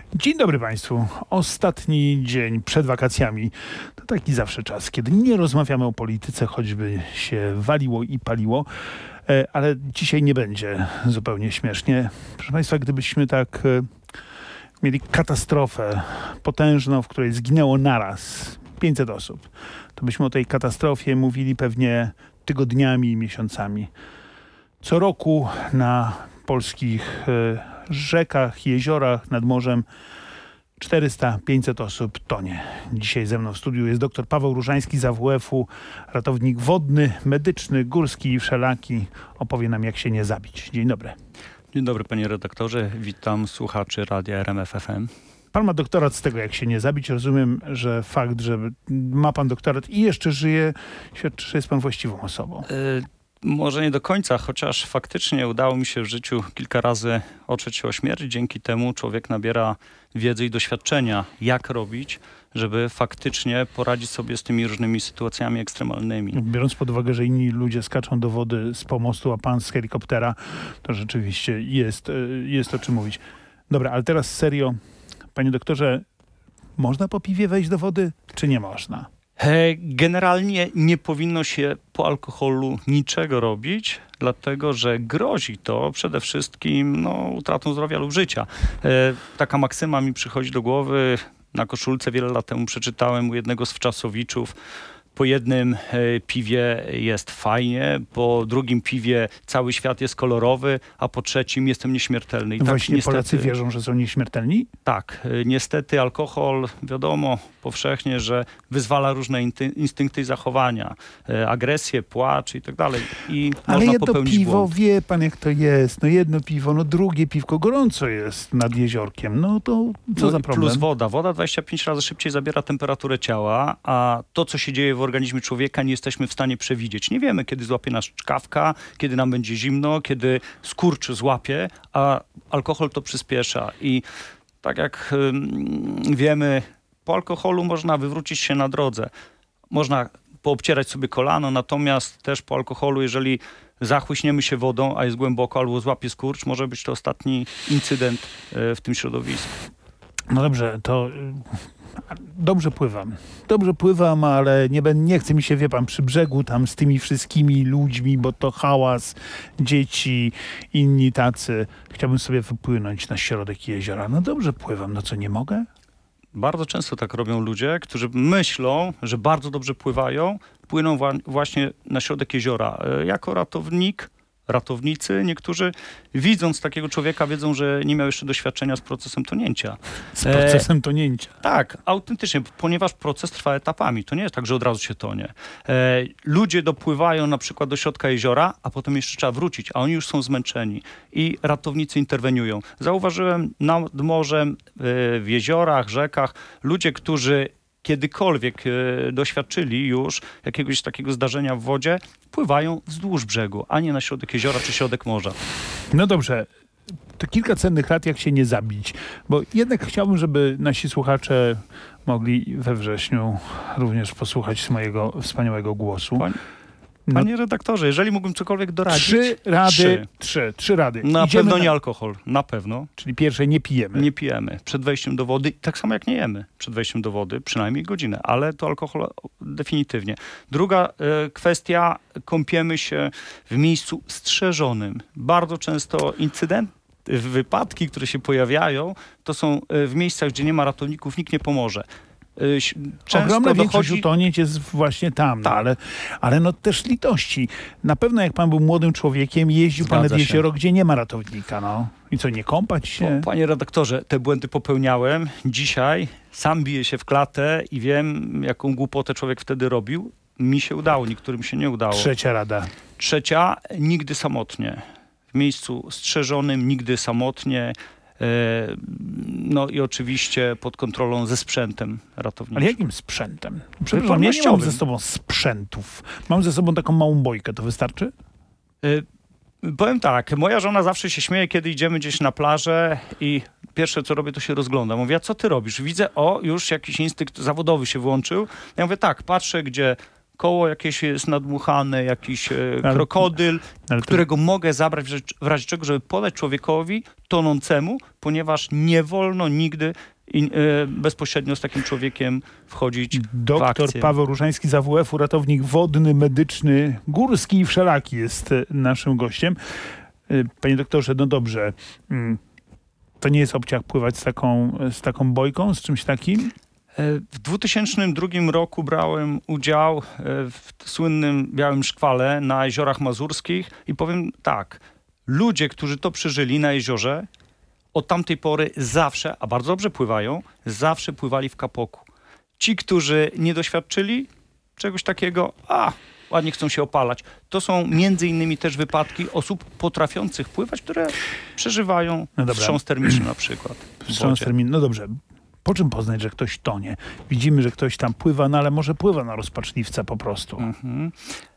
Dzień dobry Państwu. Ostatni dzień przed wakacjami to taki zawsze czas, kiedy nie rozmawiamy o polityce, choćby się waliło i paliło, ale dzisiaj nie będzie zupełnie śmiesznie. Proszę Państwa, gdybyśmy tak mieli katastrofę potężną, w której zginęło naraz 500 osób, to byśmy o tej katastrofie mówili pewnie tygodniami i miesiącami. Co roku na polskich rzekach, jeziorach, nad morzem 400-500 osób tonie. Dzisiaj ze mną w studiu jest dr Paweł Różański z AWF-u, ratownik wodny, medyczny, górski i wszelaki. Opowie nam, jak się nie zabić. Dzień dobry. Dzień dobry panie redaktorze, witam słuchaczy Radia RMF FM. Pan ma doktorat z tego, jak się nie zabić. Rozumiem, że fakt, że ma pan doktorat i jeszcze żyje, świadczy, że jest pan właściwą osobą. Może nie do końca, chociaż faktycznie udało mi się w życiu kilka razy otrzeć się o śmierć. Dzięki temu człowiek nabiera wiedzy i doświadczenia, jak robić, żeby faktycznie poradzić sobie z tymi różnymi sytuacjami ekstremalnymi. Biorąc pod uwagę, że inni ludzie skaczą do wody z pomostu, a pan z helikoptera, to rzeczywiście jest o czym mówić. Dobra, ale teraz serio. Panie doktorze, można po piwie wejść do wody, czy nie można? Generalnie nie powinno się po alkoholu niczego robić, dlatego że grozi to przede wszystkim utratą zdrowia lub życia. Taka maksyma mi przychodzi do głowy. Na koszulce wiele lat temu przeczytałem u jednego z wczasowiczów: po jednym piwie jest fajnie, po drugim piwie cały świat jest kolorowy, a po trzecim jestem nieśmiertelny. I właśnie tak, niestety, Polacy wierzą, że są nieśmiertelni? Tak, niestety alkohol, wiadomo powszechnie, że wyzwala różne instynkty i zachowania, agresję, płacz i tak dalej. I ale można jedno popełnić piwo, błąd. wie pan jak to jest. No jedno piwo, drugie piwko, gorąco jest nad jeziorkiem. No to co za problem? Plus woda. Woda 25 razy szybciej zabiera temperaturę ciała, a to, co się dzieje w organizmie człowieka, nie jesteśmy w stanie przewidzieć. Nie wiemy, kiedy złapie nas czkawka, kiedy nam będzie zimno, kiedy skurcz złapie, a alkohol to przyspiesza. I tak jak wiemy, po alkoholu można wywrócić się na drodze. Można poobcierać sobie kolano, natomiast też po alkoholu, jeżeli zachłyśniemy się wodą, a jest głęboko, albo złapie skurcz, może być to ostatni incydent w tym środowisku. No dobrze, to dobrze pływam, ale nie chce mi się, wie pan, przy brzegu tam z tymi wszystkimi ludźmi, bo to hałas, dzieci, inni tacy. Chciałbym sobie wypłynąć na środek jeziora. No dobrze pływam, no co, nie mogę? Bardzo często tak robią ludzie, którzy myślą, że bardzo dobrze pływają, płyną właśnie na środek jeziora. Jako ratownicy, niektórzy widząc takiego człowieka, wiedzą, że nie miał jeszcze doświadczenia z procesem tonięcia. Z procesem tonięcia. Tak, autentycznie, ponieważ proces trwa etapami. To nie jest tak, że od razu się tonie. Ludzie dopływają na przykład do środka jeziora, a potem jeszcze trzeba wrócić, a oni już są zmęczeni i ratownicy interweniują. Zauważyłem nad morzem, w jeziorach, rzekach, ludzie, którzy kiedykolwiek doświadczyli już jakiegoś takiego zdarzenia w wodzie, pływają wzdłuż brzegu, a nie na środek jeziora czy środek morza. No dobrze, to kilka cennych rad, jak się nie zabić, bo jednak chciałbym, żeby nasi słuchacze mogli we wrześniu również posłuchać mojego wspaniałego głosu. Panie redaktorze, jeżeli mógłbym cokolwiek doradzić... Trzy rady. Na pewno nie alkohol, na pewno. Czyli pierwsze, nie pijemy. Nie pijemy przed wejściem do wody, tak samo jak nie jemy przed wejściem do wody, przynajmniej godzinę, ale to alkohol definitywnie. Druga kwestia, kąpiemy się w miejscu strzeżonym. Bardzo często wypadki, które się pojawiają, to są w miejscach, gdzie nie ma ratowników, nikt nie pomoże. Ogromna większość utonięć jest właśnie tam, tak. ale też litości. Na pewno jak pan był młodym człowiekiem, jeździł pan nad jezioro, gdzie nie ma ratownika, I co, nie kąpać się? Panie redaktorze, te błędy popełniałem. Dzisiaj sam biję się w klatę i wiem, jaką głupotę człowiek wtedy robił. Mi się udało, niektórym się nie udało. Trzecia rada. Trzecia, nigdy samotnie. W miejscu strzeżonym, nigdy samotnie. I oczywiście pod kontrolą ze sprzętem ratowniczym. Ale jakim sprzętem? Przepraszam, ja nie mam ze sobą sprzętów. Mam ze sobą taką małą bojkę. To wystarczy? Powiem tak, moja żona zawsze się śmieje, kiedy idziemy gdzieś na plażę i pierwsze co robię, to się rozglądam. Mówię, a co ty robisz? Widzę, już jakiś instynkt zawodowy się włączył. Ja mówię, tak, patrzę, gdzie koło jakieś jest nadmuchane, jakiś Ale- krokodyl, ale to- którego mogę zabrać w razie czego, żeby podać człowiekowi tonącemu, ponieważ nie wolno nigdy bezpośrednio z takim człowiekiem wchodzić w Doktor akcję. Paweł Różański z AWF-u, ratownik wodny, medyczny, górski i wszelaki jest naszym gościem. Panie doktorze, no dobrze, to nie jest obciach pływać z taką bojką, z czymś takim? W 2002 roku brałem udział w słynnym Białym Szkwale na Jeziorach Mazurskich i powiem tak, ludzie, którzy to przeżyli na jeziorze, od tamtej pory zawsze, a bardzo dobrze pływają, zawsze pływali w kapoku. Ci, którzy nie doświadczyli czegoś takiego, ładnie chcą się opalać. To są między innymi też wypadki osób potrafiących pływać, które przeżywają No dobra. wstrząs termiczny na przykład. w Wstrząs wodzie. termin. No dobrze. Po czym poznać, że ktoś tonie? Widzimy, że ktoś tam pływa, no ale może pływa na rozpaczliwca po prostu. Mhm.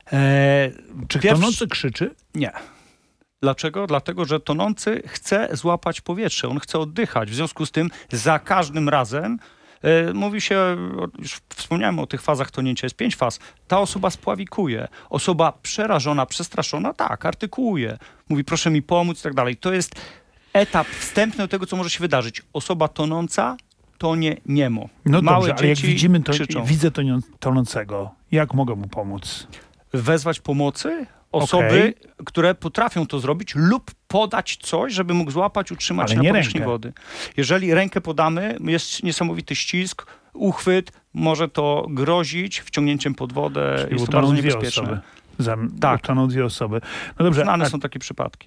Czy Pierwszy- tonący krzyczy? Nie. Dlaczego? Dlatego, że tonący chce złapać powietrze, on chce oddychać. W związku z tym za każdym razem mówi się, już wspomniałem o tych fazach tonięcia, jest 5 faz. Ta osoba spławikuje. Osoba przerażona, przestraszona, tak, artykułuje. Mówi, proszę mi pomóc i tak dalej. To jest etap wstępny do tego, co może się wydarzyć. Osoba tonąca tonie niemo. No Małe dobrze, ale jak dzieci widzimy, to krzyczą. widzę tonącego. Jak mogę mu pomóc? Wezwać pomocy osoby, które potrafią to zrobić lub podać coś, żeby mógł złapać, utrzymać Ale się na nie powierzchni rękę. wody. Jeżeli rękę podamy, jest niesamowity ścisk, uchwyt, może to grozić wciągnięciem pod wodę. Czyli Jest to utoną bardzo dwie niebezpieczne. osoby. Tak. Utoną dwie osoby. No dobrze, Znane są takie przypadki.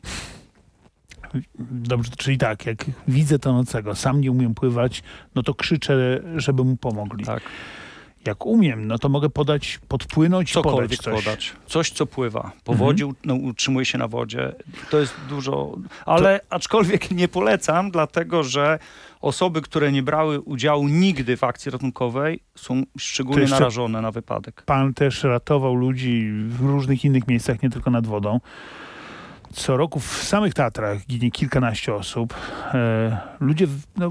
dobrze, czyli tak, jak widzę tonącego, sam nie umiem pływać, no to krzyczę, żeby mu pomogli. Tak. Jak umiem, no to mogę podpłynąć i podać Cokolwiek coś. podać. Coś, co pływa. Po wodzie utrzymuje się na wodzie. To jest dużo... Ale aczkolwiek nie polecam, dlatego że osoby, które nie brały udziału nigdy w akcji ratunkowej, są szczególnie jeszcze- narażone na wypadek. Pan też ratował ludzi w różnych innych miejscach, nie tylko nad wodą. Co roku w samych Tatrach ginie kilkanaście osób. Ludzie,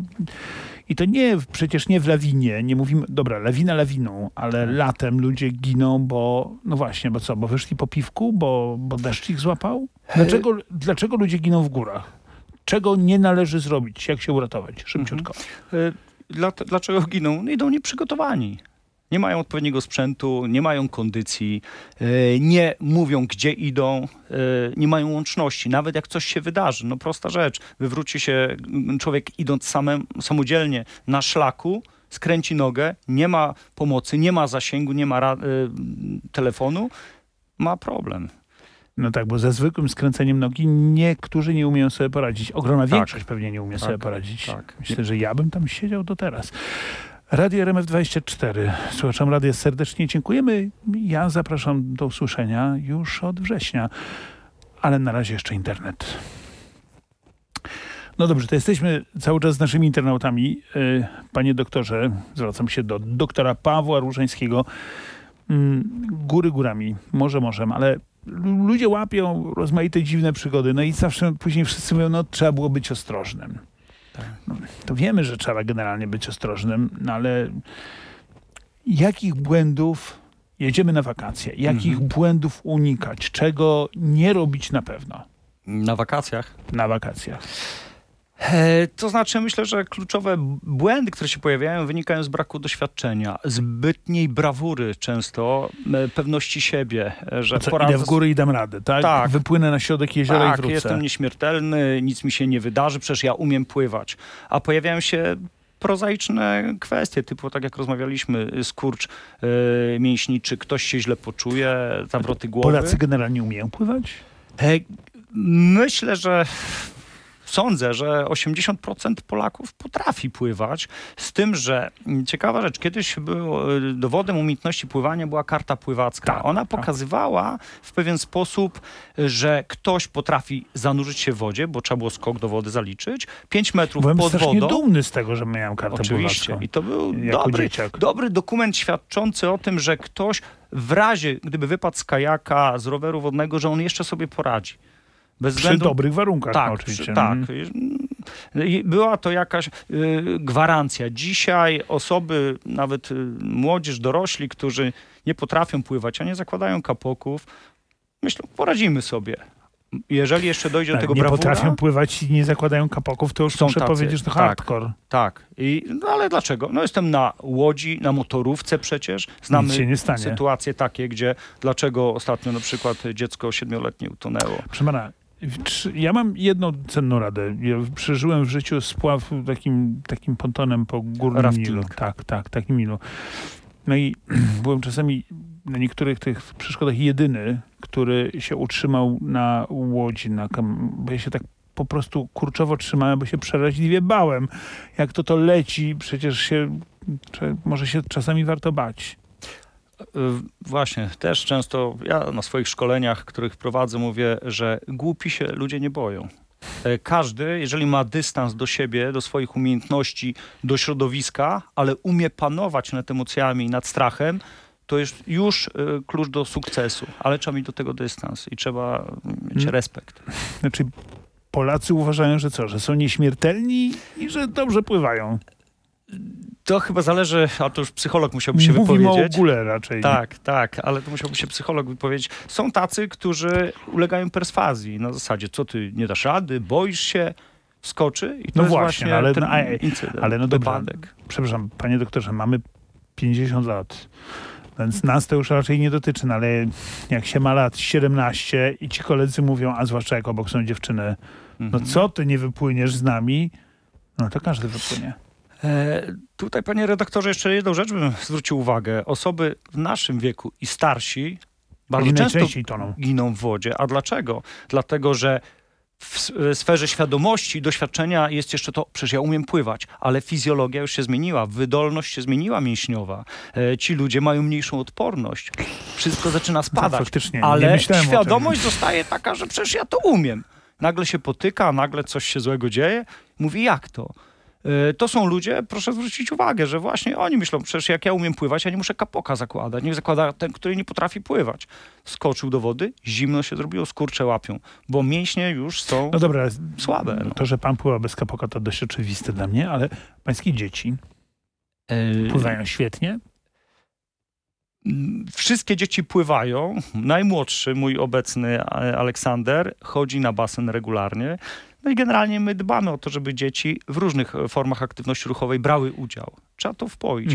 i to przecież nie w lawinie, nie mówimy, dobra, lawina lawiną, ale latem ludzie giną, bo, no właśnie, bo co, bo wyszli po piwku, bo deszcz ich złapał? Dlaczego ludzie giną w górach? Czego nie należy zrobić? Jak się uratować? Szybciutko. Dlaczego giną? No idą nieprzygotowani. Nie mają odpowiedniego sprzętu, nie mają kondycji, nie mówią, gdzie idą, nie mają łączności. Nawet jak coś się wydarzy, no prosta rzecz, wywróci się człowiek idąc samodzielnie na szlaku, skręci nogę, nie ma pomocy, nie ma zasięgu, nie ma telefonu, ma problem. No tak, bo ze zwykłym skręceniem nogi niektórzy nie umieją sobie poradzić. Ogromna Tak. większość pewnie nie umie sobie poradzić. tak. Myślę, że ja bym tam siedział do teraz. Radio RMF24. Słuchaczom radia serdecznie dziękujemy. Ja zapraszam do usłyszenia już od września. Ale na razie jeszcze internet. No dobrze, to jesteśmy cały czas z naszymi internautami. Panie doktorze, zwracam się do doktora Pawła Różańskiego. Góry górami, morze morzem, ale ludzie łapią rozmaite dziwne przygody. No i zawsze później wszyscy mówią, no trzeba było być ostrożnym. Tak. No, to wiemy, że trzeba generalnie być ostrożnym, no ale jakich błędów, jedziemy na wakacje, jakich błędów unikać, czego nie robić na pewno Na wakacjach? na wakacjach? To znaczy, myślę, że kluczowe błędy, które się pojawiają, wynikają z braku doświadczenia, zbytniej brawury często, pewności siebie, że Co, poradzę idę w góry i dam radę, tak? Tak. Wypłynę na środek jeziora i tak, wrócę. jestem nieśmiertelny, nic mi się nie wydarzy, przecież ja umiem pływać. A pojawiają się prozaiczne kwestie, typu tak jak rozmawialiśmy, skurcz mięśni, ktoś się źle poczuje, zawroty głowy. Polacy generalnie umieją pływać? Myślę, że sądzę, że 80% Polaków potrafi pływać, z tym, że ciekawa rzecz, kiedyś dowodem umiejętności pływania była karta pływacka. Tak, Ona tak. pokazywała w pewien sposób, że ktoś potrafi zanurzyć się w wodzie, bo trzeba było skok do wody zaliczyć, 5 metrów Byłem pod strasznie wodą. dumny z tego, że miałem kartę Oczywiście. pływacką. I to był Jako dzieciak. dobry dokument świadczący o tym, że ktoś w razie, gdyby wypadł z kajaka, z roweru wodnego, że on jeszcze sobie poradzi. Bez Przy względu... dobrych warunkach, no, Tak, oczywiście. tak. była to jakaś gwarancja. Dzisiaj osoby, nawet młodzież, dorośli, którzy nie potrafią pływać, a nie zakładają kapoków, myślą, poradzimy sobie. Jeżeli jeszcze dojdzie do tego nie brawura... potrafią pływać i nie zakładają kapoków, to już muszę powiedzieć, że to hardcore. Tak. No ale dlaczego? No jestem na łodzi, na motorówce przecież. Znamy Nic się nie stanie. sytuacje takie, gdzie dlaczego ostatnio na przykład dziecko 7-letnie utonęło. Proszę pana, ja mam jedną cenną radę. Ja przeżyłem w życiu spław takim pontonem po górnym Rafting. Nilu. Tak, takim Nilu. No i byłem czasami na niektórych tych przeszkodach jedyny, który się utrzymał na łodzi, bo ja się tak po prostu kurczowo trzymałem, bo się przeraźliwie bałem. Jak to leci, przecież może się czasami warto bać. Właśnie, też często ja na swoich szkoleniach, których prowadzę, mówię, że głupi się ludzie nie boją. Każdy, jeżeli ma dystans do siebie, do swoich umiejętności, do środowiska, ale umie panować nad emocjami, nad strachem, to jest już klucz do sukcesu. Ale trzeba mieć do tego dystans i trzeba mieć respekt. Znaczy, Polacy uważają, że co? Że są nieśmiertelni i że dobrze pływają. To chyba zależy, a to już psycholog musiałby się wypowiedzieć. Mówimy o ogóle raczej. Tak, ale to musiałby się psycholog wypowiedzieć. Są tacy, którzy ulegają perswazji na zasadzie, co ty nie dasz rady, boisz się, skoczy i to jest właśnie ten incydent, ale no wypadek. Dobrze. Przepraszam, panie doktorze, mamy 50 lat. Więc nas to już raczej nie dotyczy, no ale jak się ma lat 17 i ci koledzy mówią, a zwłaszcza jak obok są dziewczyny, no co ty nie wypłyniesz z nami? No to każdy wypłynie. Tutaj, panie redaktorze, jeszcze jedną rzecz bym zwrócił uwagę. Osoby w naszym wieku i starsi bardzo często giną w wodzie. A dlaczego? Dlatego, że w sferze świadomości, doświadczenia jest jeszcze to, przecież ja umiem pływać, ale fizjologia już się zmieniła, wydolność się zmieniła mięśniowa. Ci ludzie mają mniejszą odporność. Wszystko zaczyna spadać, faktycznie, ale świadomość zostaje taka, że przecież ja to umiem. Nagle się potyka, nagle coś się złego dzieje. Mówi, jak to? To są ludzie, proszę zwrócić uwagę, że właśnie oni myślą, przecież jak ja umiem pływać, ja nie muszę kapoka zakładać. Niech zakłada ten, który nie potrafi pływać. Skoczył do wody, zimno się zrobiło, skurcze łapią, bo mięśnie już są słabe. No. To, że pan pływa bez kapoka, to dość oczywiste dla mnie, ale pańskie dzieci pływają świetnie? Wszystkie dzieci pływają. Najmłodszy, mój obecny Aleksander, chodzi na basen regularnie. No i generalnie my dbamy o to, żeby dzieci w różnych formach aktywności ruchowej brały udział. Trzeba to wpoić.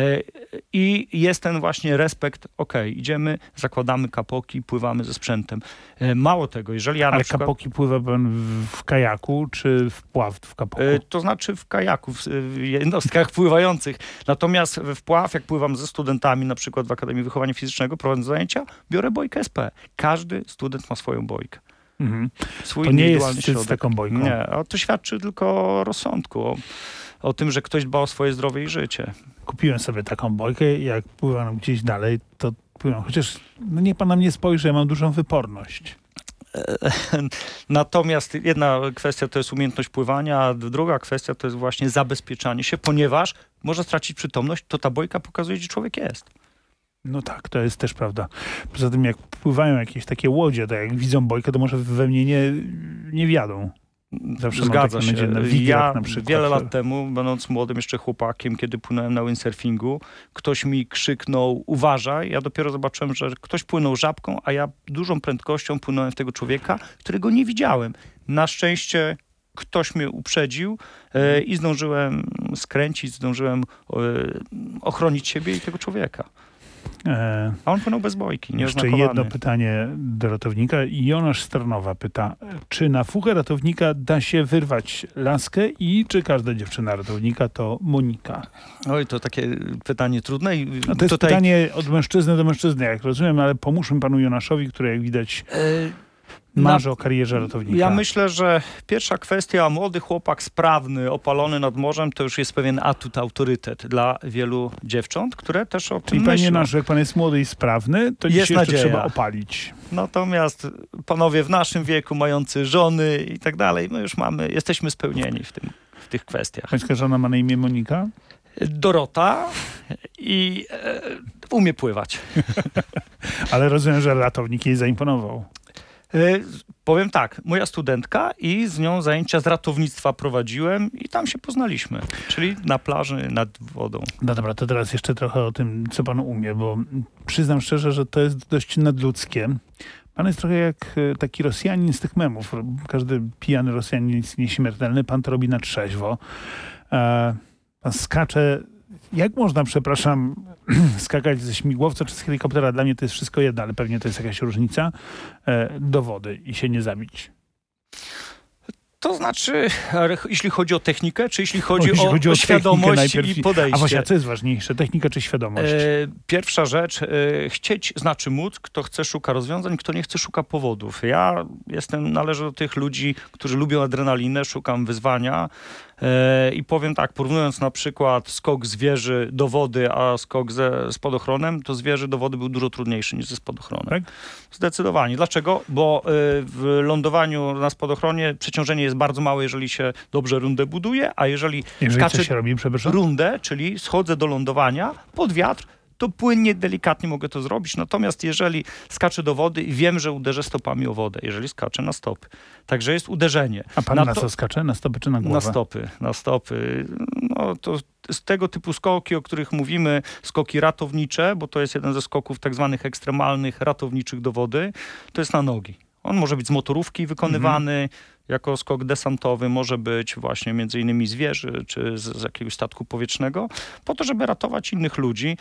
I jest ten właśnie respekt, idziemy, zakładamy kapoki, pływamy ze sprzętem. Mało tego, jeżeli ja Ale na przykład... kapoki pływa pan w kajaku, czy w kapoku? To znaczy w kajaku, w jednostkach pływających. Natomiast w pław, jak pływam ze studentami, na przykład w Akademii Wychowania Fizycznego, prowadzę zajęcia, biorę bojkę SP. Każdy student ma swoją bojkę. Swój to nie jest środek. z taką bojką. Nie, a to świadczy tylko o rozsądku, o tym, że ktoś dba o swoje zdrowie i życie. Kupiłem sobie taką bojkę i jak pływam gdzieś dalej, to pływam. Chociaż niech pan na mnie spojrzy, ja mam dużą wyporność. Natomiast jedna kwestia to jest umiejętność pływania, a druga kwestia to jest właśnie zabezpieczanie się, ponieważ można stracić przytomność, to ta bojka pokazuje, gdzie człowiek jest. No tak, to jest też prawda. Poza tym jak pływają jakieś takie łodzie, to jak widzą bojkę, to może we mnie nie wjadą. Zawsze zgadza się. Ja na przykład. Wiele lat temu, będąc młodym jeszcze chłopakiem, kiedy płynąłem na windsurfingu, ktoś mi krzyknął, uważaj. Ja dopiero zobaczyłem, że ktoś płynął żabką, a ja dużą prędkością płynąłem w tego człowieka, którego nie widziałem. Na szczęście ktoś mnie uprzedził i zdążyłem skręcić, zdążyłem ochronić siebie i tego człowieka. A on płynął bez bojki. Jeszcze jedno pytanie do ratownika. Jonasz z Tarnowa pyta, czy na fuchę ratownika da się wyrwać laskę i czy każda dziewczyna ratownika to Monika? Oj, to takie pytanie trudne. No to jest pytanie od mężczyzny do mężczyzny, jak rozumiem, ale pomóżmy panu Jonaszowi, który jak widać marzy o karierze ratownika. Ja myślę, że pierwsza kwestia, młody chłopak sprawny, opalony nad morzem, to już jest pewien atut, autorytet dla wielu dziewcząt, które też o tym myślą. Panie nasz, jak pan jest młody i sprawny, to dzisiaj jeszcze trzeba opalić. Natomiast panowie w naszym wieku, mający żony i tak dalej, my już jesteśmy spełnieni w tych kwestiach. Pańska żona ma na imię Monika? Dorota i umie pływać. Ale rozumiem, że ratownik jej zaimponował. Powiem tak, moja studentka i z nią zajęcia z ratownictwa prowadziłem i tam się poznaliśmy, czyli na plaży nad wodą. No dobra, to teraz jeszcze trochę o tym, co pan umie, bo przyznam szczerze, że to jest dość nadludzkie. Pan jest trochę jak taki Rosjanin z tych memów. Każdy pijany Rosjanin jest nieśmiertelny, pan to robi na trzeźwo. Pan skacze. Jak można, przepraszam, skakać ze śmigłowca czy z helikoptera? Dla mnie to jest wszystko jedno, ale pewnie to jest jakaś różnica. Do wody i się nie zabić. To znaczy, jeśli chodzi o technikę, czy jeśli chodzi o świadomość i podejście? A właśnie, co jest ważniejsze, technika czy świadomość? Pierwsza rzecz, chcieć znaczy móc. Kto chce, szuka rozwiązań, kto nie chce, szuka powodów. Ja należę do tych ludzi, którzy lubią adrenalinę, szukam wyzwania. I powiem tak, porównując na przykład skok z wieży do wody, a skok ze spadochronem, to z wieży do wody był dużo trudniejszy niż ze spadochronem. Tak? Zdecydowanie. Dlaczego? Bo w lądowaniu na spadochronie przeciążenie jest bardzo małe, jeżeli się dobrze rundę buduje, a jeżeli skaczę się robi, rundę, czyli schodzę do lądowania pod wiatr, to płynnie, delikatnie mogę to zrobić. Natomiast jeżeli skaczę do wody i wiem, że uderzę stopami o wodę, jeżeli skaczę na stopy. Także jest uderzenie. A pan na co skacze? Na stopy czy na głowę? Na stopy. No to z tego typu skoki, o których mówimy, skoki ratownicze, bo to jest jeden ze skoków tak zwanych ekstremalnych, ratowniczych do wody, to jest na nogi. On może być z motorówki wykonywany, jako skok desantowy, może być właśnie między innymi z wieży, czy z jakiegoś statku powietrznego, po to, żeby ratować innych ludzi.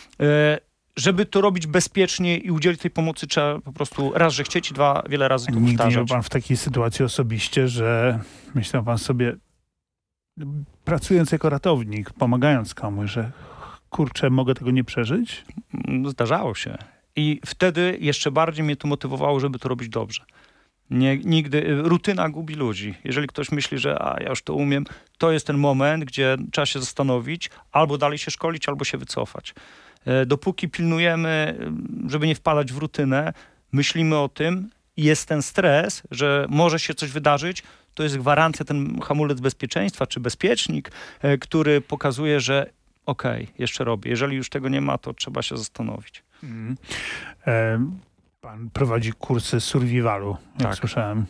Żeby to robić bezpiecznie i udzielić tej pomocy, trzeba po prostu raz, że chcieć i dwa, wiele razy to powtarzać. Nigdy nie był pan w takiej sytuacji osobiście, że myślał pan sobie, pracując jako ratownik, pomagając komuś, że kurczę, mogę tego nie przeżyć? Zdarzało się. I wtedy jeszcze bardziej mnie to motywowało, żeby to robić dobrze. Nigdy, rutyna gubi ludzi. Jeżeli ktoś myśli, że ja już to umiem, to jest ten moment, gdzie trzeba się zastanowić, albo dalej się szkolić, albo się wycofać. Dopóki pilnujemy, żeby nie wpadać w rutynę, myślimy o tym, jest ten stres, że może się coś wydarzyć, to jest gwarancja, ten hamulec bezpieczeństwa, czy bezpiecznik, który pokazuje, że okej, jeszcze robię. Jeżeli już tego nie ma, to trzeba się zastanowić. Pan prowadzi kursy survivalu, jak tak. Słyszałem.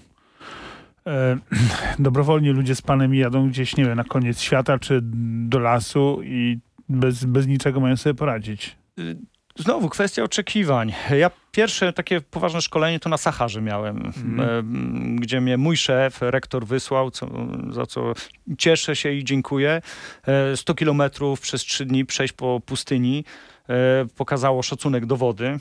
Dobrowolnie ludzie z panem jadą gdzieś, nie wiem, na koniec świata, czy do lasu i bez niczego mają sobie poradzić. Znowu kwestia oczekiwań. Ja pierwsze takie poważne szkolenie to na Saharze miałem, gdzie mnie mój szef, rektor wysłał, za co cieszę się i dziękuję. 100 kilometrów przez 3 dni przejść po pustyni pokazało szacunek do wody.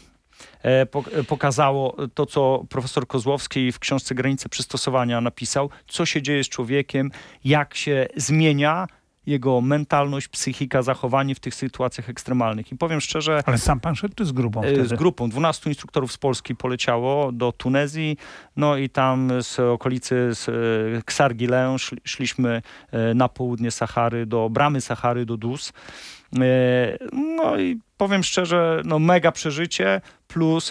Pokazało to, co profesor Kozłowski w książce Granice Przystosowania napisał, co się dzieje z człowiekiem, jak się zmienia jego mentalność, psychika, zachowanie w tych sytuacjach ekstremalnych. I powiem szczerze... Ale sam pan szedł czy z grupą wtedy? Z grupą. 12 instruktorów z Polski poleciało do Tunezji, no i tam z okolicy Ksargilę szliśmy na południe Sahary, do bramy Sahary, do Dus. No i powiem szczerze, mega przeżycie, plus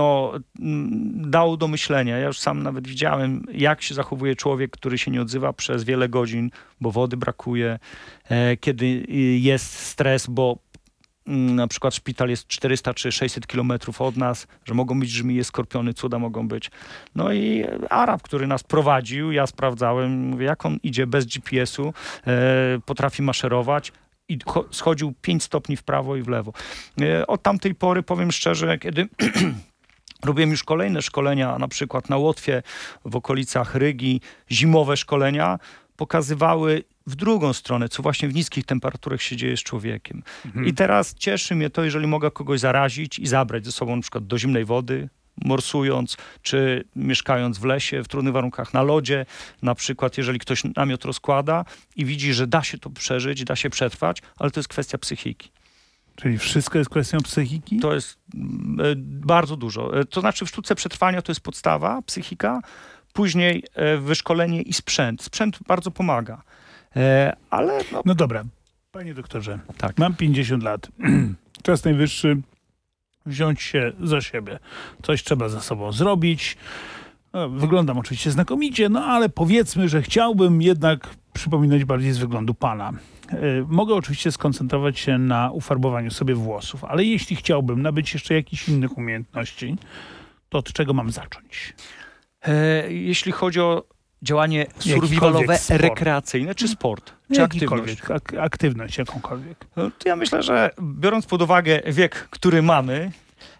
dało do myślenia. Ja już sam nawet widziałem, jak się zachowuje człowiek, który się nie odzywa przez wiele godzin, bo wody brakuje, kiedy jest stres, bo na przykład szpital jest 400 czy 600 kilometrów od nas, że mogą być żmije, skorpiony, cuda mogą być. No i Arab, który nas prowadził, ja sprawdzałem, mówię, jak on idzie bez GPS-u, potrafi maszerować, i schodził 5 stopni w prawo i w lewo. Od tamtej pory, powiem szczerze, kiedy robiłem już kolejne szkolenia, na przykład na Łotwie, w okolicach Rygi, zimowe szkolenia, pokazywały w drugą stronę, co właśnie w niskich temperaturach się dzieje z człowiekiem. I teraz cieszy mnie to, jeżeli mogę kogoś zarazić i zabrać ze sobą na przykład do zimnej wody, morsując, czy mieszkając w lesie, w trudnych warunkach na lodzie, na przykład jeżeli ktoś namiot rozkłada i widzi, że da się to przeżyć, da się przetrwać, ale to jest kwestia psychiki. Czyli wszystko jest kwestią psychiki? To jest bardzo dużo. To znaczy w sztuce przetrwania to jest podstawa, psychika, później wyszkolenie i sprzęt. Sprzęt bardzo pomaga. Ale no dobra, panie doktorze, tak. Mam 50 lat. Czas najwyższy wziąć się za siebie. Coś trzeba ze sobą zrobić. Wyglądam oczywiście znakomicie, ale powiedzmy, że chciałbym jednak przypominać bardziej z wyglądu pana. Mogę oczywiście skoncentrować się na ufarbowaniu sobie włosów, ale jeśli chciałbym nabyć jeszcze jakichś innych umiejętności, to od czego mam zacząć? Jeśli chodzi o działanie Jakikolwiek survivalowe, sport. rekreacyjne czy sport, czy aktywność? Jakikolwiek, aktywność jakąkolwiek. No, to ja myślę, że biorąc pod uwagę wiek, który mamy,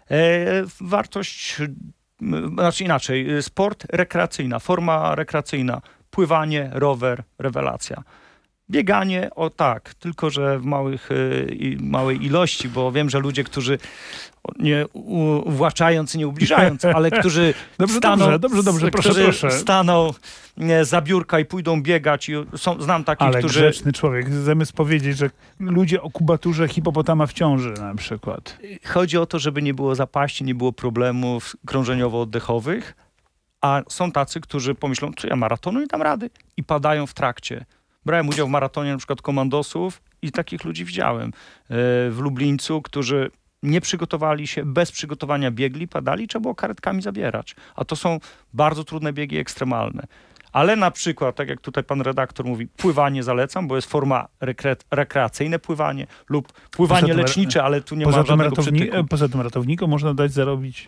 wartość, znaczy inaczej, sport rekreacyjna, forma rekreacyjna, pływanie, rower, rewelacja. Bieganie, o tak, tylko że w małej ilości, bo wiem, że ludzie, którzy nie uwłaczając, nie ubliżając, ale którzy Dobrze, proszę. staną za biurka i pójdą biegać i znam takich, Ale którzy... grzeczny człowiek, zamiast powiedzieć, że ludzie o kubaturze hipopotama w ciąży na przykład. Chodzi o to, żeby nie było zapaści, nie było problemów krążeniowo-oddechowych, a są tacy, którzy pomyślą, czy ja maratonu nie dam rady i padają w trakcie. Brałem udział w maratonie na przykład komandosów i takich ludzi widziałem w Lublińcu, którzy nie przygotowali się, bez przygotowania biegli, padali, trzeba było karetkami zabierać. A to są bardzo trudne biegi ekstremalne. Ale na przykład, tak jak tutaj pan redaktor mówi, pływanie zalecam, bo jest forma rekreacyjne pływanie lub pływanie lecznicze, ale tu nie ma żadnego przytyku. Poza tym ratownikom można dać zarobić.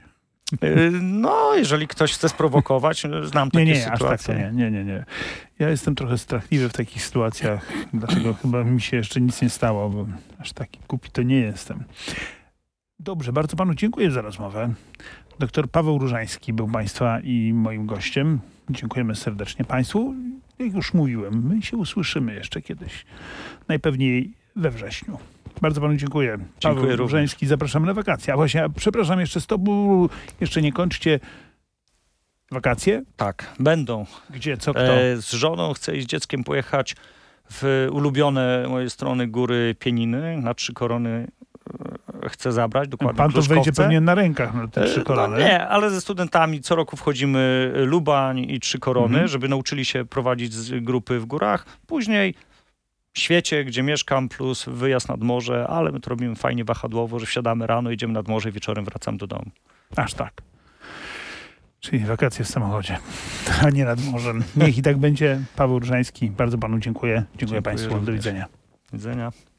No, jeżeli ktoś chce sprowokować, znam takie sytuacje. Aż tak nie. Ja jestem trochę strachliwy w takich sytuacjach, dlatego chyba mi się jeszcze nic nie stało, bo aż taki głupi to nie jestem. Dobrze, bardzo panu dziękuję za rozmowę. Doktor Paweł Różański był państwa i moim gościem. Dziękujemy serdecznie państwu. Jak już mówiłem, my się usłyszymy jeszcze kiedyś. Najpewniej we wrześniu. Bardzo panu dziękuję. Paweł Różański, zapraszamy na wakacje. A właśnie, przepraszam, jeszcze nie kończcie. Wakacje? Tak, będą. Gdzie, co, kto? Z żoną chcę i z dzieckiem pojechać w ulubione moje strony góry Pieniny. Na 3 korony chcę zabrać, dokładnie Pan to wejdzie pewnie na rękach na te 3 korony. No nie, ale ze studentami co roku wchodzimy Lubań i 3 korony, żeby nauczyli się prowadzić grupy w górach. Później w świecie, gdzie mieszkam, plus wyjazd nad morze, ale my to robimy fajnie wahadłowo, że wsiadamy rano, idziemy nad morze i wieczorem wracam do domu. Aż tak. Czyli wakacje w samochodzie, a nie nad morzem. Niech i tak będzie. Paweł Różański, bardzo panu dziękuję. Dziękuję państwu. Do widzenia. Do widzenia.